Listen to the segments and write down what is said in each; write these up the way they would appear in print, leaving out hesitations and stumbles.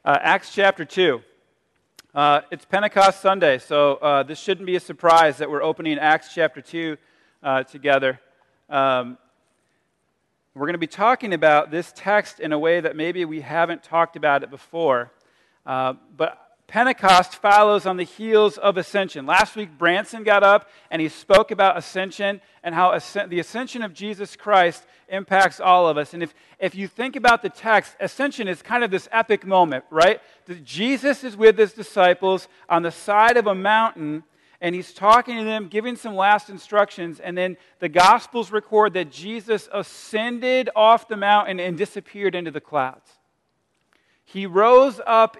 Acts chapter 2. It's Pentecost Sunday, so this shouldn't be a surprise that we're opening Acts chapter 2 together. We're going to be talking about this text in a way that maybe we haven't talked about it before. But Pentecost follows on the heels of Ascension. Last week, Branson got up and he spoke about Ascension and how the Ascension of Jesus Christ impacts all of us. And if you think about the text, Ascension is kind of this epic moment, right? Jesus is with his disciples on the side of a mountain, and he's talking to them, giving some last instructions, and then the Gospels record that Jesus ascended off the mountain and disappeared into the clouds. He rose up,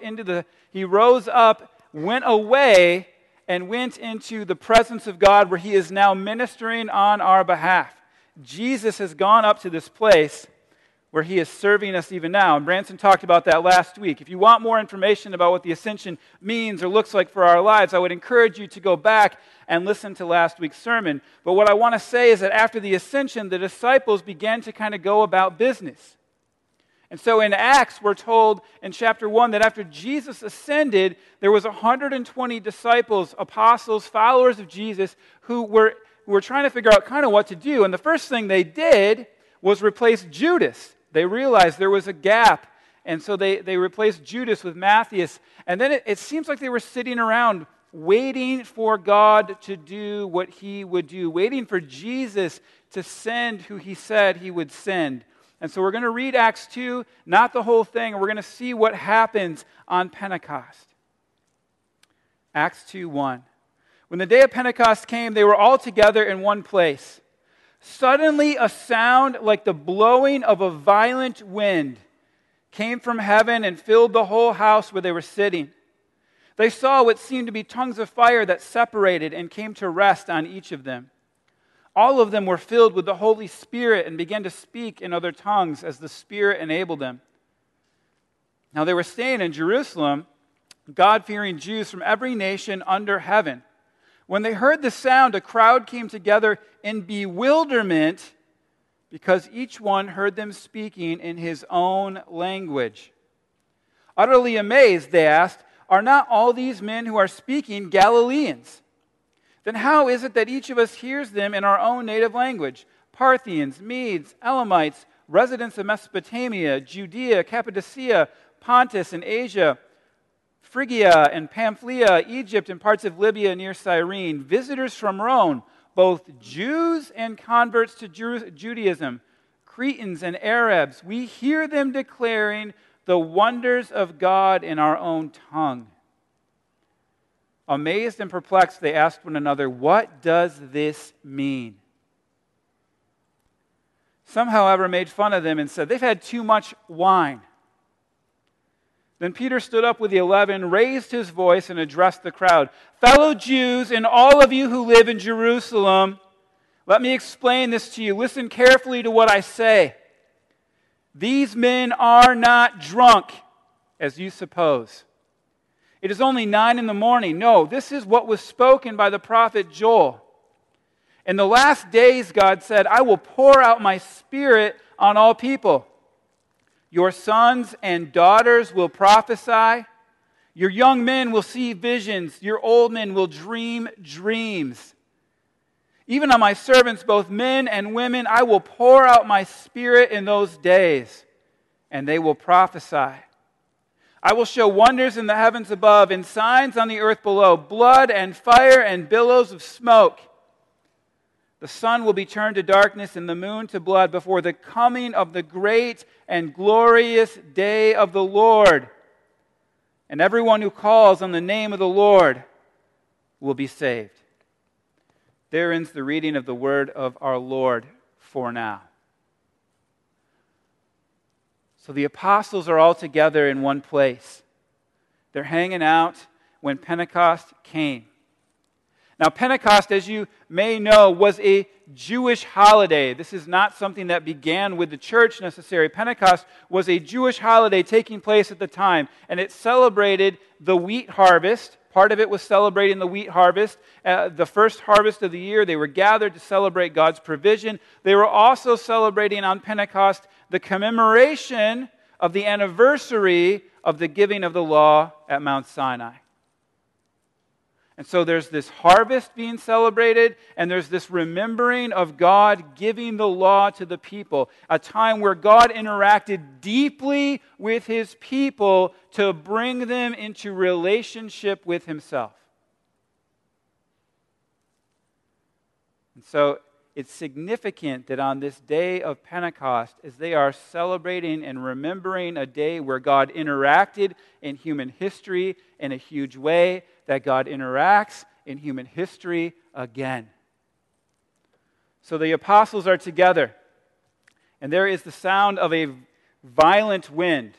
went away, and went into the presence of God where he is now ministering on our behalf. Jesus has gone up to this place where he is serving us even now. And Branson talked about that last week. If you want more information about what the ascension means or looks like for our lives, I would encourage you to go back and listen to last week's sermon. But what I want to say is that after the ascension, the disciples began to kind of go about business. And so in Acts, we're told in chapter 1 that after Jesus ascended, there was 120 disciples, apostles, followers of Jesus who were trying to figure out kind of what to do. And the first thing they did was replace Judas. They realized there was a gap, and so they replaced Judas with Matthias. And then it seems like they were sitting around waiting for God to do what he would do, waiting for Jesus to send who he said he would send. And so we're going to read Acts 2, not the whole thing, and we're going to see what happens on Pentecost. Acts 2:1. When the day of Pentecost came, they were all together in one place. Suddenly a sound like the blowing of a violent wind came from heaven and filled the whole house where they were sitting. They saw what seemed to be tongues of fire that separated and came to rest on each of them. All of them were filled with the Holy Spirit and began to speak in other tongues as the Spirit enabled them. Now they were staying in Jerusalem, God-fearing Jews from every nation under heaven. When they heard the sound, a crowd came together in bewilderment because each one heard them speaking in his own language. Utterly amazed, they asked, "Are not all these men who are speaking Galileans? Then how is it that each of us hears them in our own native language? Parthians, Medes, Elamites, residents of Mesopotamia, Judea, Cappadocia, Pontus and Asia, Phrygia and Pamphylia, Egypt and parts of Libya near Cyrene, visitors from Rome, both Jews and converts to Judaism, Cretans and Arabs. We hear them declaring the wonders of God in our own tongue." Amazed and perplexed, they asked one another, "What does this mean?" Some, however, made fun of them and said, "They've had too much wine." Then Peter stood up with the 11, raised his voice, and addressed the crowd. "Fellow Jews, and all of you who live in Jerusalem, let me explain this to you. Listen carefully to what I say. These men are not drunk, as you suppose. It is only 9 a.m. No, this is what was spoken by the prophet Joel. In the last days, God said, I will pour out my Spirit on all people. Your sons and daughters will prophesy. Your young men will see visions. Your old men will dream dreams. Even on my servants, both men and women, I will pour out my Spirit in those days, and they will prophesy. I will show wonders in the heavens above and signs on the earth below, blood and fire and billows of smoke. The sun will be turned to darkness and the moon to blood before the coming of the great and glorious day of the Lord. And everyone who calls on the name of the Lord will be saved." There ends the reading of the word of our Lord for now. So the apostles are all together in one place. They're hanging out when Pentecost came. Now, Pentecost, as you may know, was a Jewish holiday. This is not something that began with the church necessarily. Pentecost was a Jewish holiday taking place at the time, and it celebrated the wheat harvest. Part of it was celebrating the wheat harvest, the first harvest of the year. They were gathered to celebrate God's provision. They were also celebrating on Pentecost the commemoration of the anniversary of the giving of the law at Mount Sinai. And so there's this harvest being celebrated, and there's this remembering of God giving the law to the people, a time where God interacted deeply with his people to bring them into relationship with himself. And so it's significant that on this day of Pentecost, as they are celebrating and remembering a day where God interacted in human history in a huge way, that God interacts in human history again. So the apostles are together, and there is the sound of a violent wind.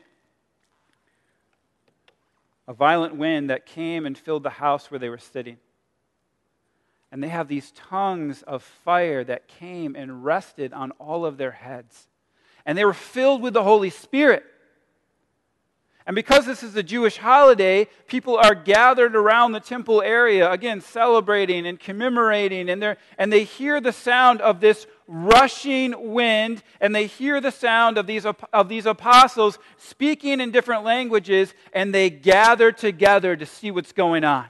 A violent wind that came and filled the house where they were sitting. And they have these tongues of fire that came and rested on all of their heads. And they were filled with the Holy Spirit. And because this is a Jewish holiday, people are gathered around the temple area, again, celebrating and commemorating, and they hear the sound of this rushing wind, and they hear the sound of these apostles speaking in different languages, and they gather together to see what's going on.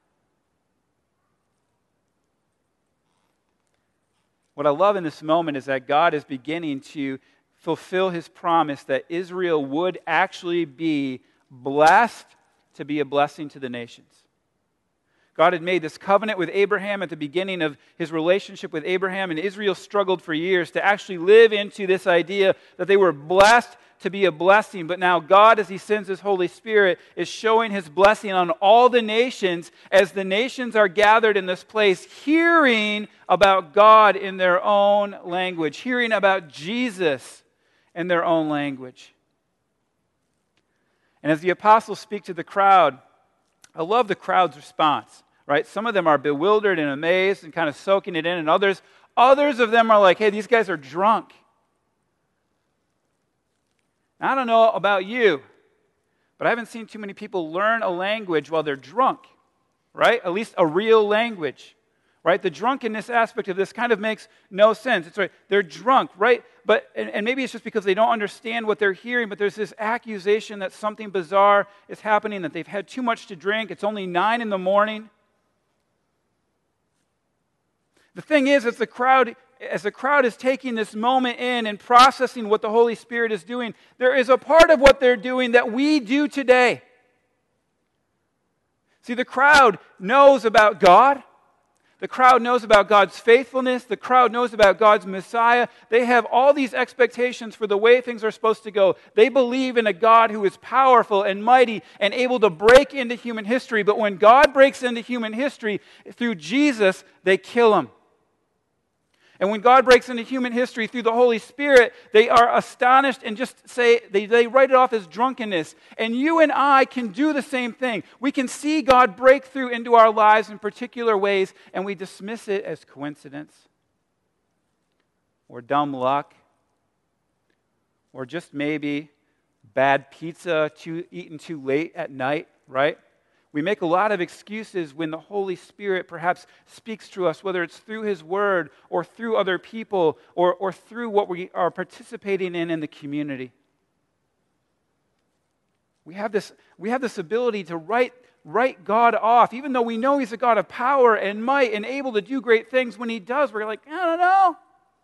What I love in this moment is that God is beginning to fulfill his promise that Israel would actually be blessed to be a blessing to the nations. God had made this covenant with Abraham at the beginning of his relationship with Abraham, and Israel struggled for years to actually live into this idea that they were blessed to be a blessing. But now God, as he sends his Holy Spirit, is showing his blessing on all the nations as the nations are gathered in this place, hearing about God in their own language, hearing about Jesus in their own language. And as the apostles speak to the crowd, I love the crowd's response, right? Some of them are bewildered and amazed and kind of soaking it in, and others of them are like, hey, these guys are drunk. Now, I don't know about you, but I haven't seen too many people learn a language while they're drunk, right? At least a real language, right? The drunkenness aspect of this kind of makes no sense. It's right, they're drunk, right? But and maybe it's just because they don't understand what they're hearing, but there's this accusation that something bizarre is happening, that they've had too much to drink. It's only 9 a.m. The thing is, as the crowd is taking this moment in and processing what the Holy Spirit is doing, there is a part of what they're doing that we do today. See, the crowd knows about God. The crowd knows about God's faithfulness. The crowd knows about God's Messiah. They have all these expectations for the way things are supposed to go. They believe in a God who is powerful and mighty and able to break into human history. But when God breaks into human history through Jesus, they kill him. And when God breaks into human history through the Holy Spirit, they are astonished and just say, they write it off as drunkenness. And you and I can do the same thing. We can see God break through into our lives in particular ways, and we dismiss it as coincidence, or dumb luck, or just maybe bad pizza eaten too late at night, right? We make a lot of excuses when the Holy Spirit perhaps speaks to us, whether it's through his word or through other people or through what we are participating in the community. We have this ability to write God off, even though we know he's a God of power and might and able to do great things. When he does, we're like, I don't know.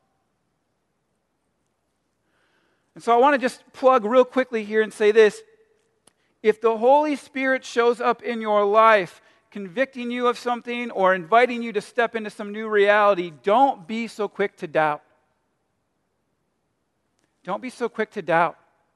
And so I want to just plug real quickly here and say this. If the Holy Spirit shows up in your life, convicting you of something or inviting you to step into some new reality, don't be so quick to doubt. Don't be so quick to doubt.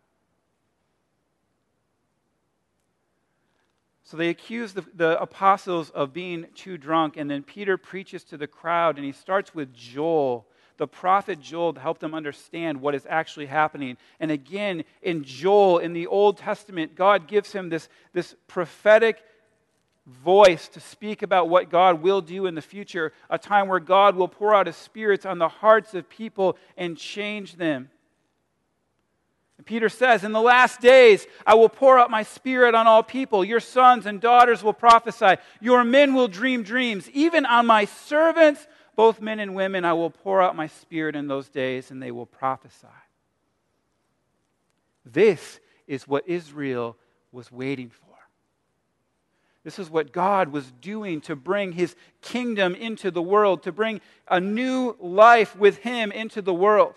So they accuse the apostles of being too drunk, and then Peter preaches to the crowd, and he starts with Joel, the prophet Joel, to help them understand what is actually happening. And again, in Joel, in the Old Testament, God gives him this prophetic voice to speak about what God will do in the future, a time where God will pour out his spirits on the hearts of people and change them. And Peter says, in the last days, I will pour out my spirit on all people. Your sons and daughters will prophesy. Your men will dream dreams. Even on my servants, both men and women, I will pour out my spirit in those days, and they will prophesy. This is what Israel was waiting for. This is what God was doing to bring his kingdom into the world, to bring a new life with him into the world.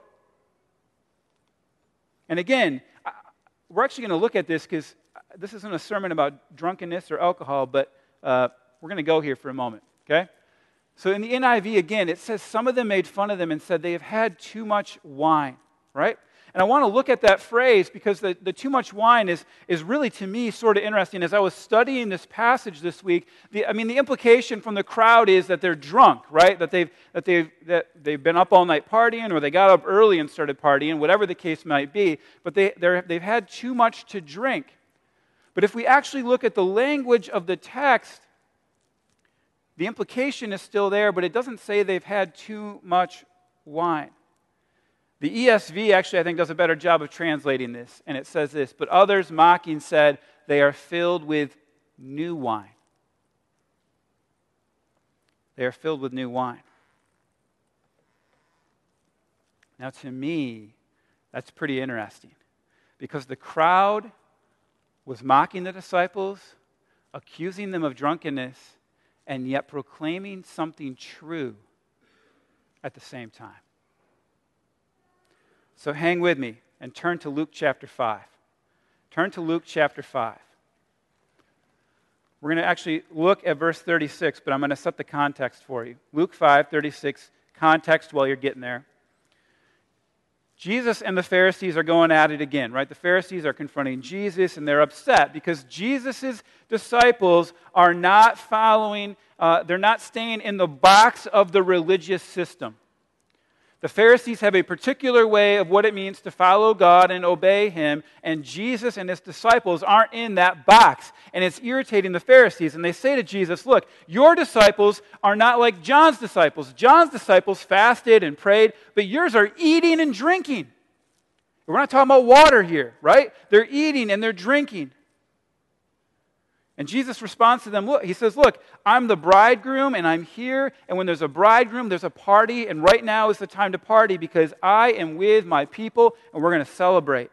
And again, we're actually going to look at this because this isn't a sermon about drunkenness or alcohol, but we're going to go here for a moment, okay? So in the NIV, again, it says some of them made fun of them and said they have had too much wine, right? And I want to look at that phrase because the too much wine is really, to me, sort of interesting. As I was studying this passage this week, the implication from the crowd is that they're drunk, right? That they've been up all night partying, or they got up early and started partying, whatever the case might be. But they've had too much to drink. But if we actually look at the language of the text, the implication is still there, but it doesn't say they've had too much wine. The ESV actually, I think, does a better job of translating this, and it says this, but others mocking said, they are filled with new wine. They are filled with new wine. Now, to me, that's pretty interesting, because the crowd was mocking the disciples, accusing them of drunkenness, and yet proclaiming something true at the same time. So hang with me and turn to Luke chapter 5. Turn to Luke chapter 5. We're going to actually look at verse 36, but I'm going to set the context for you. Luke 5:36, context while you're getting there. Jesus and the Pharisees are going at it again, right? The Pharisees are confronting Jesus, and they're upset because Jesus' disciples are not following, they're not staying in the box of the religious system. The Pharisees have a particular way of what it means to follow God and obey him, and Jesus and his disciples aren't in that box, and it's irritating the Pharisees. And they say to Jesus, look, your disciples are not like John's disciples. John's disciples fasted and prayed, but yours are eating and drinking. We're not talking about water here, right? They're eating and they're drinking. And Jesus responds to them, look, he says, look, I'm the bridegroom and I'm here, and when there's a bridegroom, there's a party, and right now is the time to party because I am with my people and we're going to celebrate.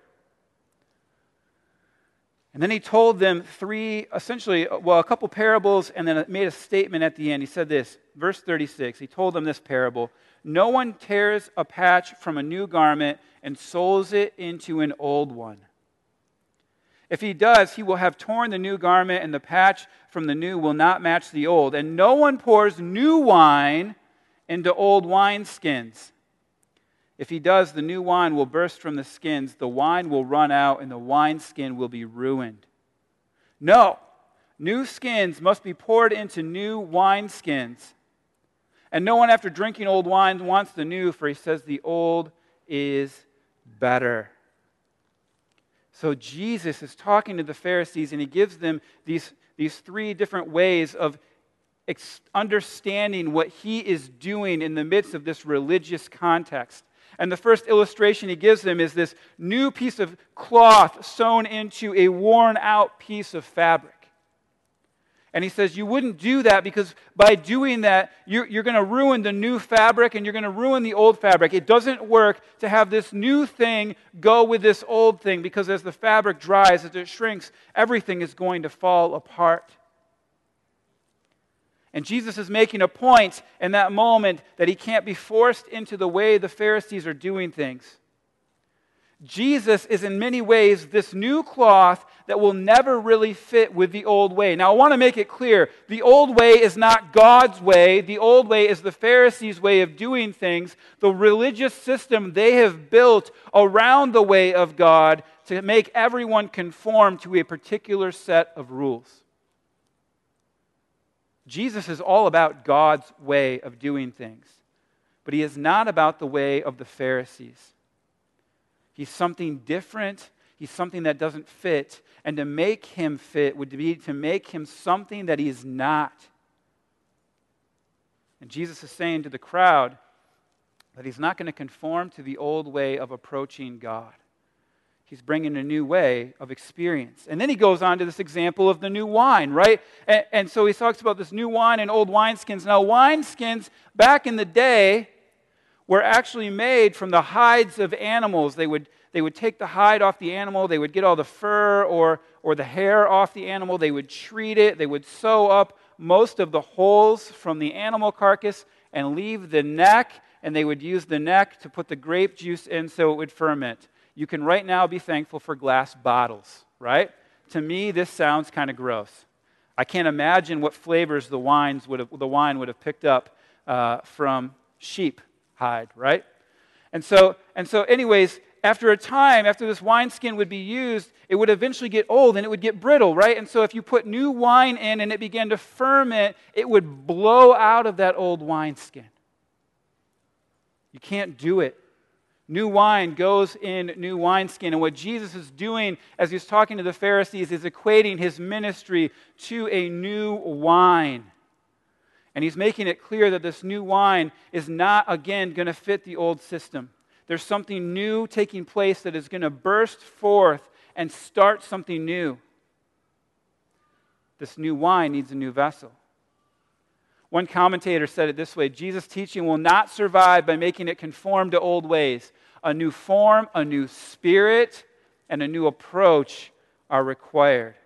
And then he told them a couple parables, and then made a statement at the end. He said this, verse 36, he told them this parable, no one tears a patch from a new garment and sews it into an old one. If he does, he will have torn the new garment, and the patch from the new will not match the old. And no one pours new wine into old wineskins. If he does, the new wine will burst from the skins, the wine will run out, and the wineskin will be ruined. No, new skins must be poured into new wineskins. And no one after drinking old wine wants the new, for he says the old is better. So Jesus is talking to the Pharisees, and he gives them these three different ways of understanding what he is doing in the midst of this religious context. And the first illustration he gives them is this new piece of cloth sewn into a worn-out piece of fabric. And he says, you wouldn't do that because by doing that, you're going to ruin the new fabric and you're going to ruin the old fabric. It doesn't work to have this new thing go with this old thing because as the fabric dries, as it shrinks, everything is going to fall apart. And Jesus is making a point in that moment that he can't be forced into the way the Pharisees are doing things. Jesus is in many ways this new cloth that will never really fit with the old way. Now, I want to make it clear, the old way is not God's way. The old way is the Pharisees' way of doing things, the religious system they have built around the way of God to make everyone conform to a particular set of rules. Jesus is all about God's way of doing things, but he is not about the way of the Pharisees. He's something different. He's something that doesn't fit. And to make him fit would be to make him something that he is not. And Jesus is saying to the crowd that he's not going to conform to the old way of approaching God. He's bringing a new way of experience. And then he goes on to this example of the new wine, right? And so he talks about this new wine and old wineskins. Now, wineskins back in the day were actually made from the hides of animals. They would They would take the hide off the animal. They would get all the fur or the hair off the animal. They would treat it. They would sew up most of the holes from the animal carcass and leave the neck, and they would use the neck to put the grape juice in so it would ferment. You can right now be thankful for glass bottles, right? To me, this sounds kind of gross. I can't imagine what flavors the wine would have picked up from sheep hide, right? And so anyways, after a time, after this wineskin would be used, it would eventually get old and it would get brittle, right? And so if you put new wine in and it began to ferment, it would blow out of that old wineskin. You can't do it. New wine goes in new wineskin. And what Jesus is doing as he's talking to the Pharisees is equating his ministry to a new wine. And he's making it clear that this new wine is not, again, going to fit the old system. There's something new taking place that is going to burst forth and start something new. This new wine needs a new vessel. One commentator said it this way: Jesus' teaching will not survive by making it conform to old ways. A new form, a new spirit, and a new approach are required.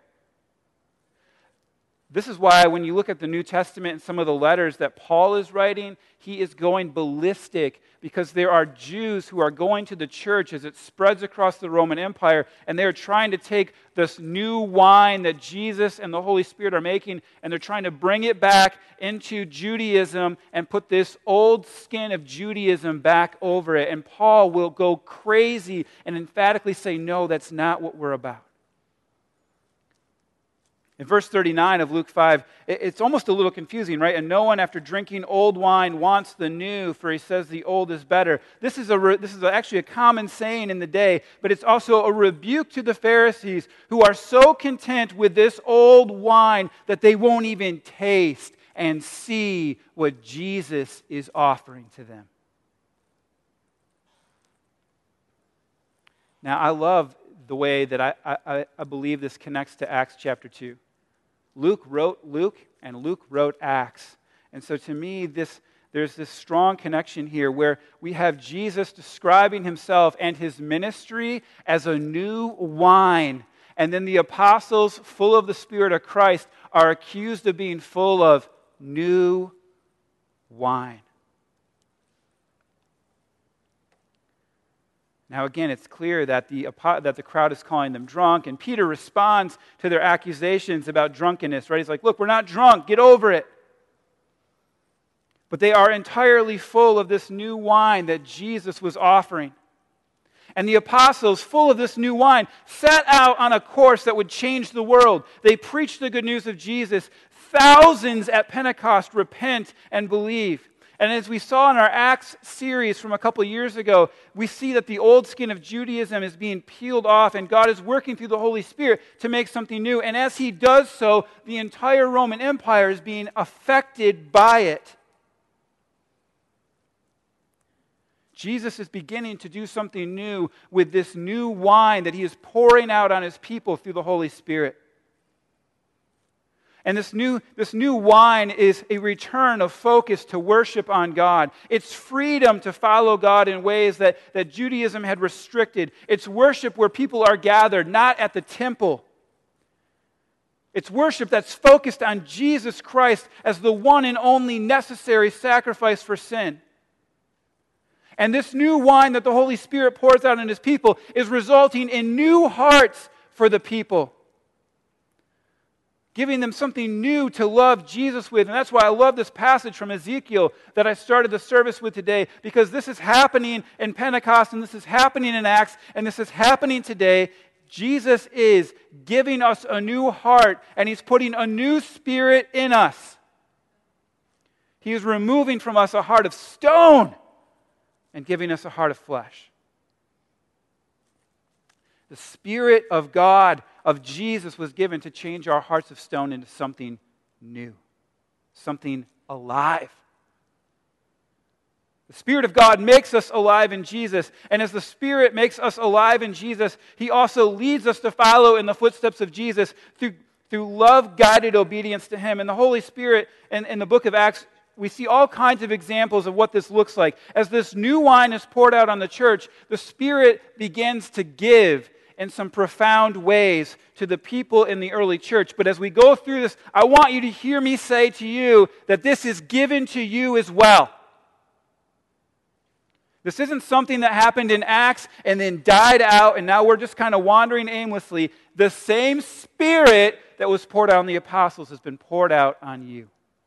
This is why when you look at the New Testament and some of the letters that Paul is writing, he is going ballistic because there are Jews who are going to the church as it spreads across the Roman Empire, and they're trying to take this new wine that Jesus and the Holy Spirit are making, and they're trying to bring it back into Judaism and put this old skin of Judaism back over it. And Paul will go crazy and emphatically say, no, that's not what we're about. In verse 39 of Luke 5, it's almost a little confusing, right? And no one, after drinking old wine, wants the new, for he says the old is better. This is actually a common saying in the day, but it's also a rebuke to the Pharisees who are so content with this old wine that they won't even taste and see what Jesus is offering to them. Now, I love the way that I believe this connects to Acts chapter 2. Luke wrote Luke, and Luke wrote Acts. And so to me, there's this strong connection here where we have Jesus describing himself and his ministry as a new wine. And then the apostles, full of the Spirit of Christ, are accused of being full of new wine. Now again, it's clear that the crowd is calling them drunk, and Peter responds to their accusations about drunkenness, right? He's like, look, we're not drunk, get over it. But they are entirely full of this new wine that Jesus was offering. And the apostles, full of this new wine, set out on a course that would change the world. They preached the good news of Jesus. Thousands at Pentecost repent and believe. And as we saw in our Acts series from a couple of years ago, we see that the old skin of Judaism is being peeled off, and God is working through the Holy Spirit to make something new. And as he does so, the entire Roman Empire is being affected by it. Jesus is beginning to do something new with this new wine that he is pouring out on his people through the Holy Spirit. And this new wine is a return of focus to worship on God. It's freedom to follow God in ways that Judaism had restricted. It's worship where people are gathered, not at the temple. It's worship that's focused on Jesus Christ as the one and only necessary sacrifice for sin. And this new wine that the Holy Spirit pours out on his people is resulting in new hearts for the people, giving them something new to love Jesus with. And that's why I love this passage from Ezekiel that I started the service with today, because this is happening in Pentecost, and this is happening in Acts, and this is happening today. Jesus is giving us a new heart, and he's putting a new spirit in us. He is removing from us a heart of stone and giving us a heart of flesh. The Spirit of God, of Jesus, was given to change our hearts of stone into something new, something alive. The Spirit of God makes us alive in Jesus, and as the Spirit makes us alive in Jesus, he also leads us to follow in the footsteps of Jesus through love-guided obedience to him. And the Holy Spirit in the book of Acts we see all kinds of examples of what this looks like. As this new wine is poured out on the church, the Spirit begins to give in some profound ways to the people in the early church. But as we go through this, I want you to hear me say to you that this is given to you as well. This isn't something that happened in Acts and then died out and now we're just kind of wandering aimlessly. The same Spirit that was poured out on the apostles has been poured out on you.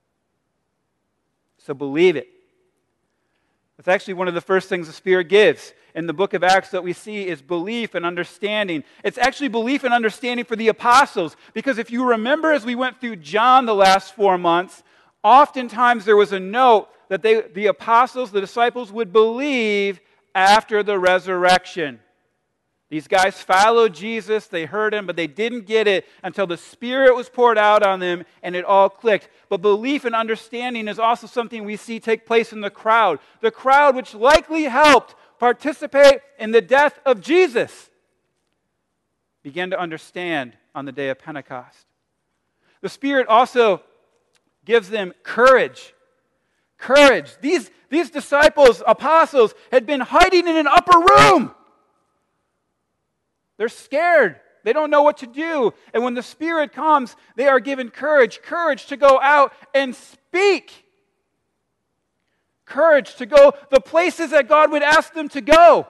So believe it. That's actually one of the first things the Spirit gives in the book of Acts that we see is belief and understanding. It's actually belief and understanding for the apostles, because if you remember as we went through John the last 4 months, oftentimes there was a note that the apostles, the disciples, would believe after the resurrection. These guys followed Jesus, they heard him, but they didn't get it until the Spirit was poured out on them and it all clicked. But belief and understanding is also something we see take place in the crowd which likely helped participate in the death of Jesus, began to understand on the day of Pentecost. The Spirit also gives them courage. Courage. These disciples, apostles, had been hiding in an upper room. They're scared. They don't know what to do. And when the Spirit comes, they are given courage. Courage to go out and speak. Courage to go the places that God would ask them to go.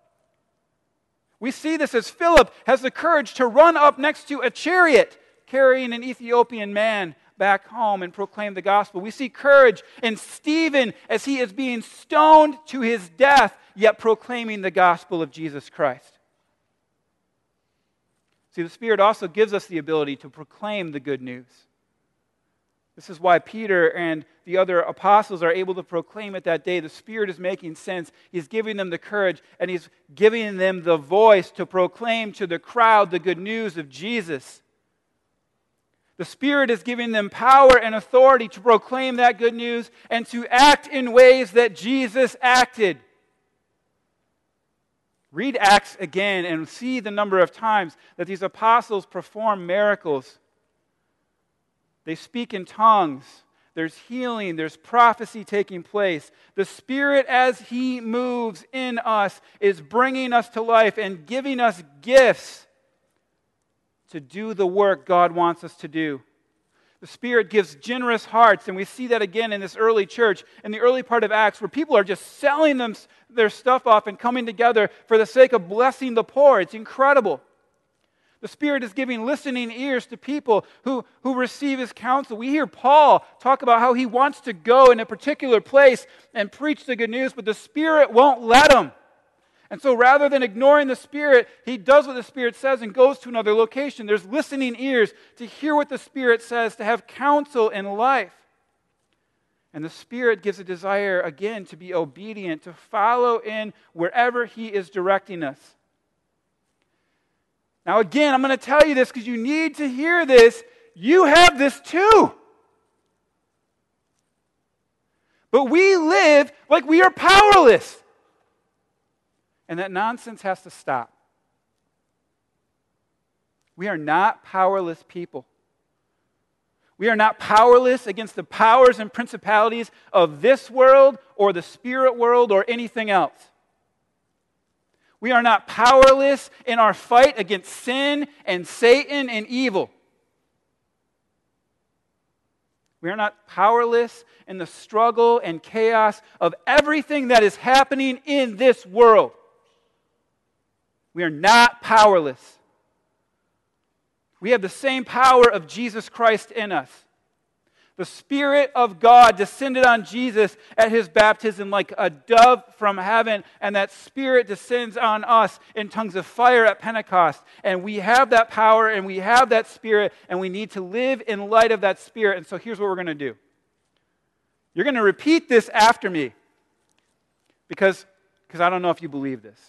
We see this as Philip has the courage to run up next to a chariot carrying an Ethiopian man back home and proclaim the gospel. We see courage in Stephen as he is being stoned to his death, yet proclaiming the gospel of Jesus Christ. See, the Spirit also gives us the ability to proclaim the good news. This is why Peter and the other apostles are able to proclaim it that day. The Spirit is making sense. He's giving them the courage, and He's giving them the voice to proclaim to the crowd the good news of Jesus. The Spirit is giving them power and authority to proclaim that good news and to act in ways that Jesus acted. Read Acts again and see the number of times that these apostles perform miracles. They speak in tongues. There's healing. There's prophecy taking place. The Spirit, as He moves in us, is bringing us to life and giving us gifts to do the work God wants us to do. The Spirit gives generous hearts, and we see that again in this early church, in the early part of Acts, where people are just selling their stuff off and coming together for the sake of blessing the poor. It's incredible. The Spirit is giving listening ears to people who receive His counsel. We hear Paul talk about how he wants to go in a particular place and preach the good news, but the Spirit won't let him. And so rather than ignoring the Spirit, he does what the Spirit says and goes to another location. There's listening ears to hear what the Spirit says, to have counsel in life. And the Spirit gives a desire, again, to be obedient, to follow in wherever He is directing us. Now again, I'm going to tell you this because you need to hear this. You have this too. But we live like we are powerless. And that nonsense has to stop. We are not powerless people. We are not powerless against the powers and principalities of this world or the spirit world or anything else. We are not powerless in our fight against sin and Satan and evil. We are not powerless in the struggle and chaos of everything that is happening in this world. We are not powerless. We have the same power of Jesus Christ in us. The Spirit of God descended on Jesus at His baptism like a dove from heaven, and that Spirit descends on us in tongues of fire at Pentecost. And we have that power, and we have that Spirit, and we need to live in light of that Spirit. And so here's what we're going to do. You're going to repeat this after me, because I don't know if you believe this.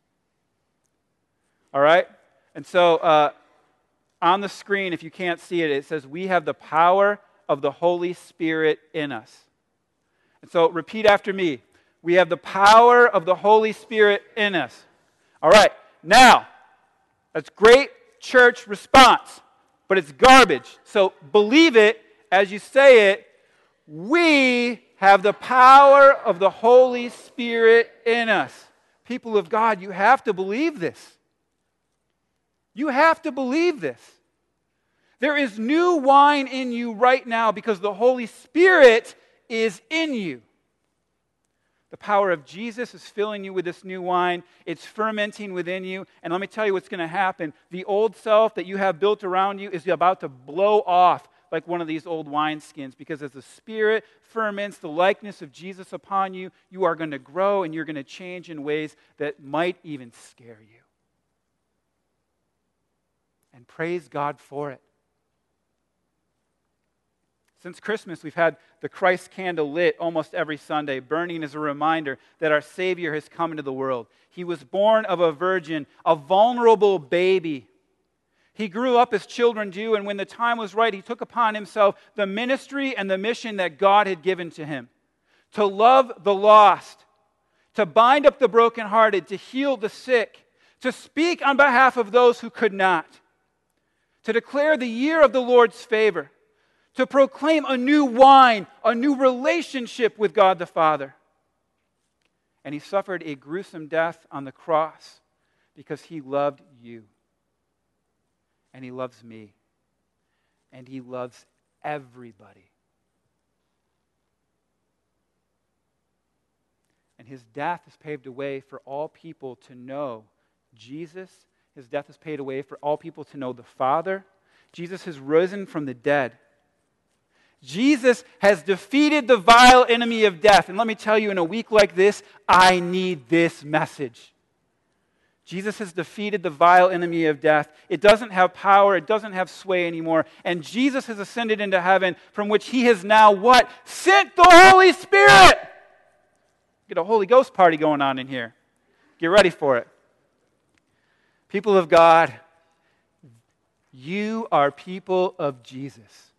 All right? And so on the screen, if you can't see it, it says, we have the power of the Holy Spirit in us. And so repeat after me. We have the power of the Holy Spirit in us. All right. Now, that's great church response, but it's garbage. So believe it as you say it, We have the power of the Holy Spirit in us. People of God, you have to believe this. You have to believe this. There is new wine in you right now because the Holy Spirit is in you. The power of Jesus is filling you with this new wine. It's fermenting within you. And let me tell you what's going to happen. The old self that you have built around you is about to blow off like one of these old wineskins, because as the Spirit ferments the likeness of Jesus upon you, you are going to grow and you're going to change in ways that might even scare you. And praise God for it. Since Christmas, we've had the Christ candle lit almost every Sunday, burning as a reminder that our Savior has come into the world. He was born of a virgin, a vulnerable baby. He grew up as children do, and when the time was right, he took upon himself the ministry and the mission that God had given to him. To love the lost, to bind up the brokenhearted, to heal the sick, to speak on behalf of those who could not, to declare the year of the Lord's favor, to proclaim a new wine, a new relationship with God the Father. And he suffered a gruesome death on the cross because he loved you. And he loves me. And he loves everybody. And his death has paved a way for all people to know Jesus. His death has paved a way for all people to know the Father. Jesus has risen from the dead. Jesus has defeated the vile enemy of death. And let me tell you, in a week like this, I need this message. Jesus has defeated the vile enemy of death. It doesn't have power. It doesn't have sway anymore. And Jesus has ascended into heaven, from which he has now what? Sent the Holy Spirit! Get a Holy Ghost party going on in here. Get ready for it. People of God, you are people of Jesus.